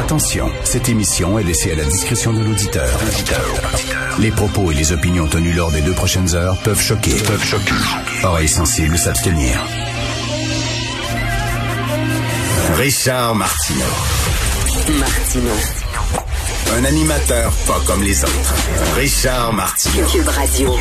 Attention, cette émission est laissée à la discrétion de l'auditeur. Les propos et les opinions tenues lors des 2 prochaines heures peuvent choquer. Oreilles sensibles s'abstenir. Richard Martineau. Un animateur pas comme les autres. Richard Martineau. Cube Radio.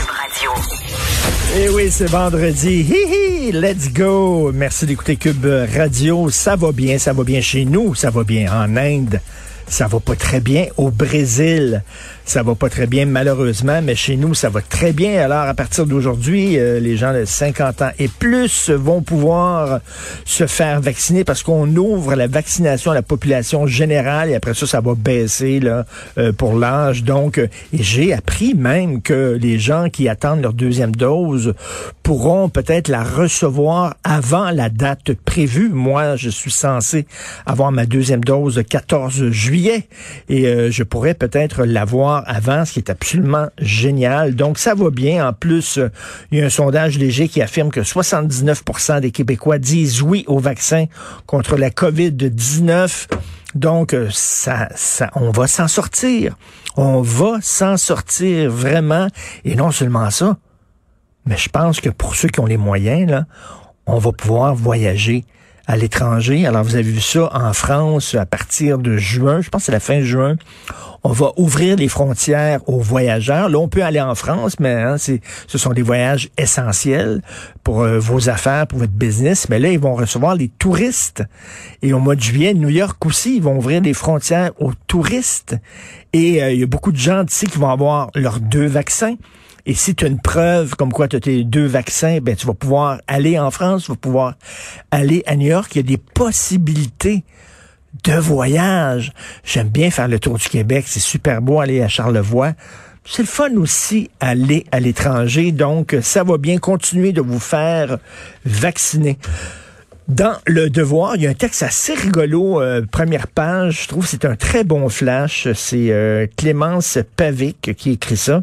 Eh oui, c'est vendredi. Hi hi, let's go. Merci d'écouter Cube Radio. Ça va bien chez nous, ça va bien en Inde. Ça va pas très bien au Brésil. Ça va pas très bien, malheureusement, mais chez nous, ça va très bien. Alors, à partir d'aujourd'hui, les gens de 50 ans et plus vont pouvoir se faire vacciner parce qu'on ouvre la vaccination à la population générale et après ça, ça va baisser là pour l'âge. Donc, et j'ai appris même que les gens qui attendent leur 2e dose pourront peut-être la recevoir avant la date prévue. Moi, je suis censé avoir ma 2e dose le 14 juillet et je pourrais peut-être l'avoir avant, ce qui est absolument génial. Donc, ça va bien. En plus, il y a un sondage léger qui affirme que 79% des Québécois disent oui au vaccin contre la COVID-19. Donc, on va s'en sortir. On va s'en sortir vraiment. Et non seulement ça, mais je pense que pour ceux qui ont les moyens, là, on va pouvoir voyager à l'étranger. Alors, vous avez vu ça en France à partir de juin. Je pense que c'est la fin juin. On va ouvrir les frontières aux voyageurs. Là, on peut aller en France, mais ce sont des voyages essentiels pour vos affaires, pour votre business. Mais là, ils vont recevoir les touristes. Et au mois de juillet, New York aussi, ils vont ouvrir les frontières aux touristes. Et il y a beaucoup de gens d'ici qui vont avoir leurs 2 vaccins. Et si tu as une preuve comme quoi tu as tes 2 vaccins, ben tu vas pouvoir aller en France, tu vas pouvoir aller à New York. Il y a des possibilités de voyage. J'aime bien faire le tour du Québec. C'est super beau aller à Charlevoix. C'est le fun aussi aller à l'étranger. Donc, ça va bien. Continuer de vous faire vacciner. Dans Le Devoir, il y a un texte assez rigolo, première page. Je trouve que c'est un très bon flash. C'est Clémence Pavic qui écrit ça.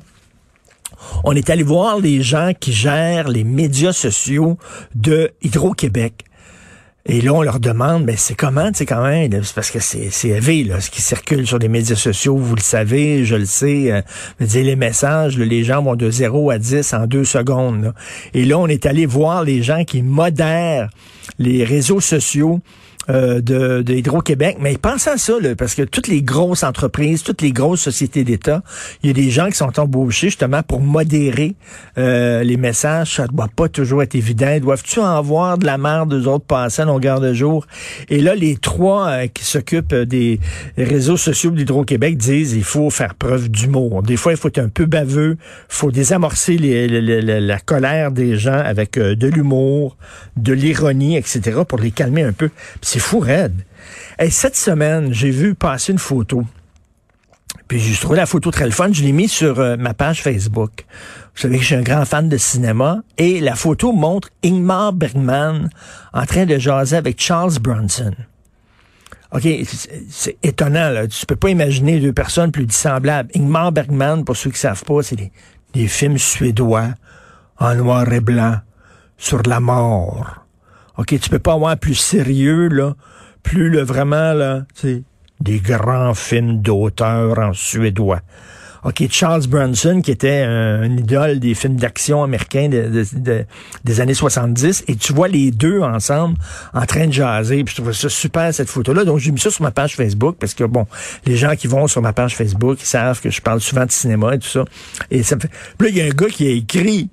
On est allé voir les gens qui gèrent les médias sociaux de Hydro-Québec. Et là, on leur demande, mais c'est comment, tu sais, quand même, c'est parce que c'est élevé, là, ce qui circule sur les médias sociaux, vous le savez, je le sais, les messages, là, les gens vont de 0 à 10 en 2 secondes, là. Et là, on est allé voir les gens qui modèrent les réseaux sociaux de Hydro-Québec, mais pensez à ça, là, parce que toutes les grosses entreprises, toutes les grosses sociétés d'État, il y a des gens qui sont embauchés justement pour modérer les messages. Ça doit pas toujours être évident. Doivent-tu en voir de la merde d'eux autres passer à longueur de jour? Et là, les 3 qui s'occupent des réseaux sociaux d'Hydro-Québec disent il faut faire preuve d'humour. Des fois, il faut être un peu baveux, il faut désamorcer la colère des gens avec de l'humour, de l'ironie, etc., pour les calmer un peu. C'est fou raide. Hey, cette semaine, j'ai vu passer une photo. Puis j'ai trouvé la photo très le fun. Je l'ai mis sur ma page Facebook. Vous savez que je suis un grand fan de cinéma. Et la photo montre Ingmar Bergman en train de jaser avec Charles Bronson. OK, c'est étonnant, là. Tu peux pas imaginer 2 personnes plus dissemblables. Ingmar Bergman, pour ceux qui savent pas, c'est des films suédois en noir et blanc sur la mort. OK, tu peux pas avoir plus sérieux, là, plus vraiment, là, tu sais, des grands films d'auteur en suédois. OK, Charles Bronson, qui était un idole des films d'action américains des années 70, et tu vois les 2 ensemble en train de jaser, puis je trouve ça super, cette photo-là. Donc, j'ai mis ça sur ma page Facebook, parce que, bon, les gens qui vont sur ma page Facebook, ils savent que je parle souvent de cinéma et tout ça. Et ça me fait... Puis là, il y a un gars qui a écrit...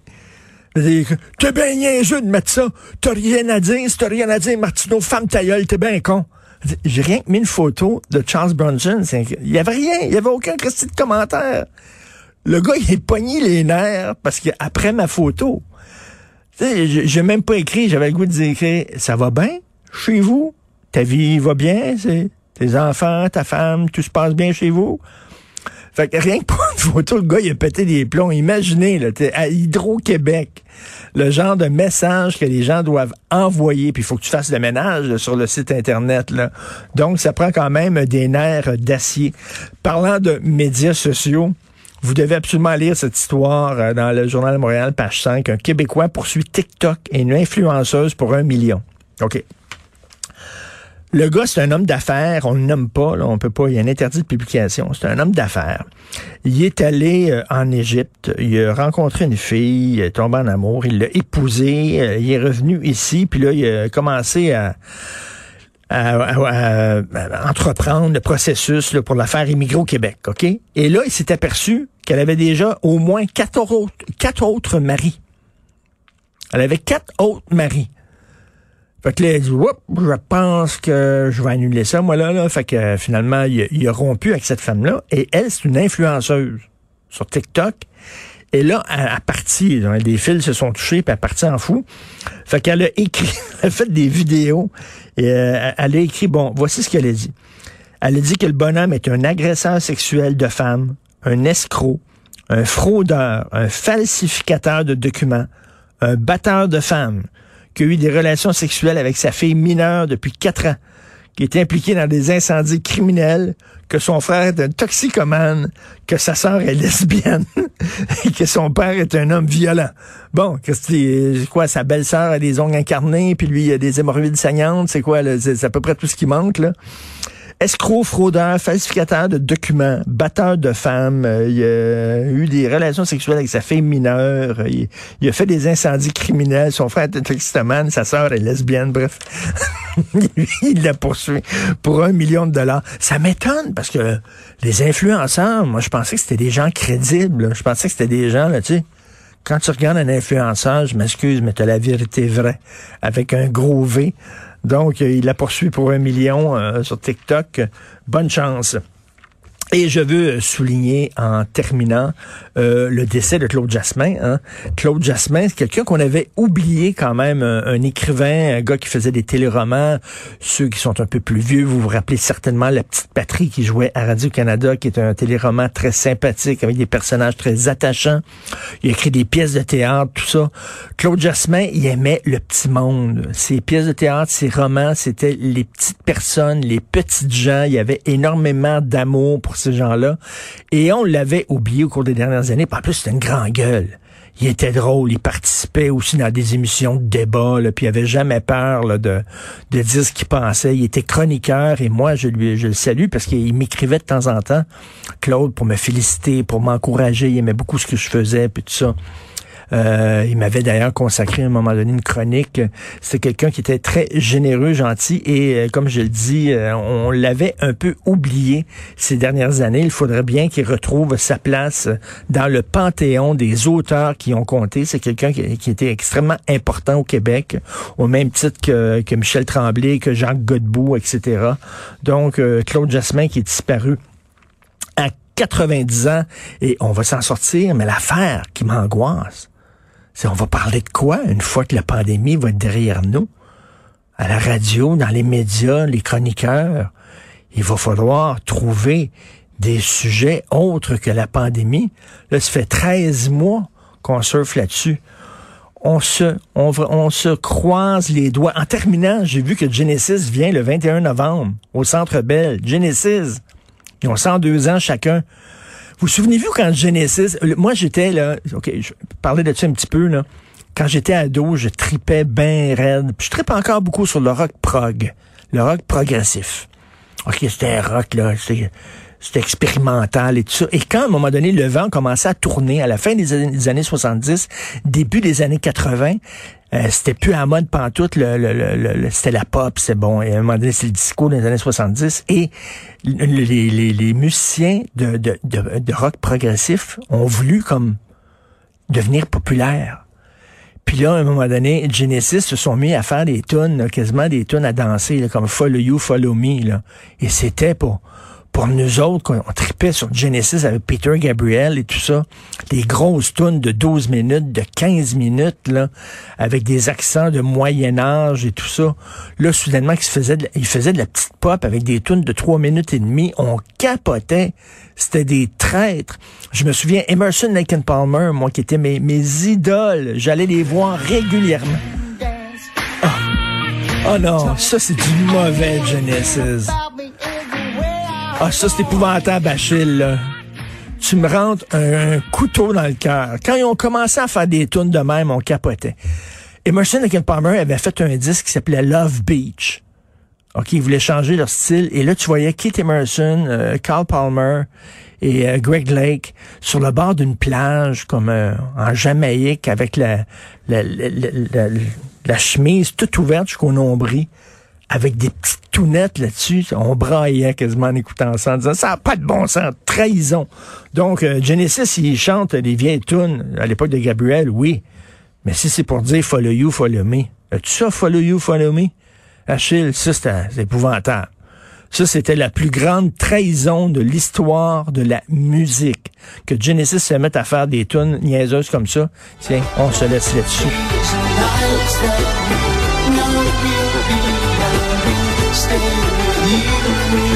T'es bien niaiseux de mettre ça. T'as rien à dire. Si t'as rien à dire, Martineau, femme ta gueule, t'es bien con. J'ai rien que mis une photo de Charles Bronson. Il y avait rien. Il y avait aucun petit de commentaire. Le gars, il est pogné les nerfs parce qu'après ma photo, tu sais, j'ai même pas écrit. J'avais le goût de dire, ça va bien chez vous? Ta vie va bien? Tes enfants, ta femme, tout se passe bien chez vous? Fait que rien que pour une photo, le gars, il a pété des plombs. Imaginez, là, t'es à Hydro-Québec, le genre de message que les gens doivent envoyer, puis il faut que tu fasses le ménage là, sur le site Internet. Là. Donc, ça prend quand même des nerfs d'acier. Parlant de médias sociaux, vous devez absolument lire cette histoire dans le Journal de Montréal, page 5. Un Québécois poursuit TikTok et une influenceuse pour 1 million. OK. Le gars, c'est un homme d'affaires, on le nomme pas, là, on peut pas, il y a un interdit de publication. C'est un homme d'affaires. Il est allé en Égypte, il a rencontré une fille, il est tombé en amour, il l'a épousée, il est revenu ici, puis là, il a commencé à entreprendre le processus là, pour la faire immigrer au Québec, OK? Et là, il s'est aperçu qu'elle avait déjà au moins quatre autres maris. Elle avait 4 autres maris. Fait que là, elle dit, je pense que je vais annuler ça, moi, là. Fait que finalement, il a rompu avec cette femme-là. Et elle, c'est une influenceuse sur TikTok. Et là, elle a parti, des fils se sont touchés, puis elle est partie en fou. Fait qu'elle a écrit, elle a fait des vidéos, et elle a écrit, bon, voici ce qu'elle a dit. Elle a dit que le bonhomme est un agresseur sexuel de femmes, un escroc, un fraudeur, un falsificateur de documents, un batteur de femmes, qui a eu des relations sexuelles avec sa fille mineure depuis 4 ans, qui est impliqué dans des incendies criminels, que son frère est un toxicomane, que sa sœur est lesbienne et que son père est un homme violent. Bon, c'est quoi, sa belle-sœur a des ongles incarnés, puis lui, il a des hémorroïdes saignantes, c'est quoi, là, c'est à peu près tout ce qui manque, là. Escroc, fraudeur, falsificateur de documents, batteur de femmes, il a eu des relations sexuelles avec sa fille mineure, il a fait des incendies criminels, son frère était toxicomane, sa sœur est lesbienne, bref. Il l'a poursuivi pour $1 million. Ça m'étonne parce que les influenceurs, moi je pensais que c'était des gens crédibles, là. Je pensais que c'était des gens, là, tu sais. Quand tu regardes un influenceur, je m'excuse, mais t'as la vérité vraie, avec un gros V. Donc, il l'a poursuivi pour $1 million sur TikTok. Bonne chance. Et je veux souligner en terminant le décès de Claude Jasmin. Hein. Claude Jasmin, c'est quelqu'un qu'on avait oublié quand même, un écrivain, un gars qui faisait des téléromans. Ceux qui sont un peu plus vieux, vous vous rappelez certainement La Petite Patrie qui jouait à Radio-Canada, qui est un téléroman très sympathique avec des personnages très attachants. Il a écrit des pièces de théâtre, tout ça. Claude Jasmin, il aimait le petit monde. Ses pièces de théâtre, ses romans, c'était les petites personnes, les petites gens. Il y avait énormément d'amour pour ces gens-là. Et on l'avait oublié au cours des dernières années. Puis en plus, c'était une grande gueule. Il était drôle. Il participait aussi dans des émissions de débat. Là, puis il avait jamais peur là, de dire ce qu'il pensait. Il était chroniqueur. Et moi, je le salue parce qu'il m'écrivait de temps en temps, Claude, pour me féliciter, pour m'encourager. Il aimait beaucoup ce que je faisais, puis tout ça. Il m'avait d'ailleurs consacré à un moment donné une chronique. C'est quelqu'un qui était très généreux, gentil et comme je le dis, on l'avait un peu oublié ces dernières années. Il faudrait bien qu'il retrouve sa place dans le panthéon des auteurs qui ont compté. C'est quelqu'un qui était extrêmement important au Québec, au même titre que Michel Tremblay, que Jacques Godbout, etc. Donc, Claude Jasmin qui est disparu à 90 ans et on va s'en sortir, mais l'affaire qui m'angoisse, c'est on va parler de quoi une fois que la pandémie va être derrière nous? À la radio, dans les médias, les chroniqueurs, il va falloir trouver des sujets autres que la pandémie. Là, ça fait 13 mois qu'on surfe là-dessus. On se croise les doigts. En terminant, j'ai vu que Genesis vient le 21 novembre au Centre Bell. Genesis, ils ont 102 ans chacun. Vous souvenez-vous quand Genesis... Moi, j'étais là... OK, je parlais de ça un petit peu, là. Quand j'étais ado, je tripais ben raide. Puis je trippe encore beaucoup sur le rock prog. Le rock progressif. OK, c'était un rock, là. C'était expérimental et tout ça. Et quand, à un moment donné, le vent commençait à tourner à la fin des années 70, début des années 80, c'était plus à la mode pantoute, c'était la pop, c'est bon. Et à un moment donné, c'est le disco des années 70. Et les musiciens de rock progressif ont voulu comme devenir populaires. Puis là, à un moment donné, Genesis se sont mis à faire des tunes, quasiment des tunes à danser, là, comme Follow You, Follow Me. Là. Et c'était pour nous autres, on tripait sur Genesis avec Peter Gabriel et tout ça, des grosses tunes de 12 minutes, de 15 minutes, là, avec des accents de Moyen-Âge et tout ça. Là, soudainement, il faisait de la petite pop avec des tunes de 3 minutes et demie. On capotait. C'était des traîtres. Je me souviens, Emerson, Lake and Palmer, moi, qui étaient mes idoles. J'allais les voir régulièrement. Oh non, ça, c'est du mauvais Genesis. Ah, ça, c'est épouvantable, Achille, là. Tu me rentres un couteau dans le cœur. Quand ils ont commencé à faire des tunes de même, on capotait. Emerson, Lake and Palmer avait fait un disque qui s'appelait Love Beach. OK, ils voulaient changer leur style. Et là, tu voyais Keith Emerson, Carl Palmer et Greg Lake sur le bord d'une plage, comme en Jamaïque, avec la chemise toute ouverte jusqu'au nombril, avec des petites tounettes là-dessus. On braillait quasiment en écoutant ça, en disant « ça n'a pas de bon sens, trahison ». Donc, Genesis, ils chantent les vieilles tunes à l'époque de Gabriel, oui. Mais si c'est pour dire « follow you, follow me », as-tu ça, « follow you, follow me », Achille, ça, c'est épouvantable. Ça, c'était la plus grande trahison de l'histoire de la musique. Que Genesis se mette à faire des tunes niaiseuses comme ça. Tiens, on se laisse là-dessus. Stay with you.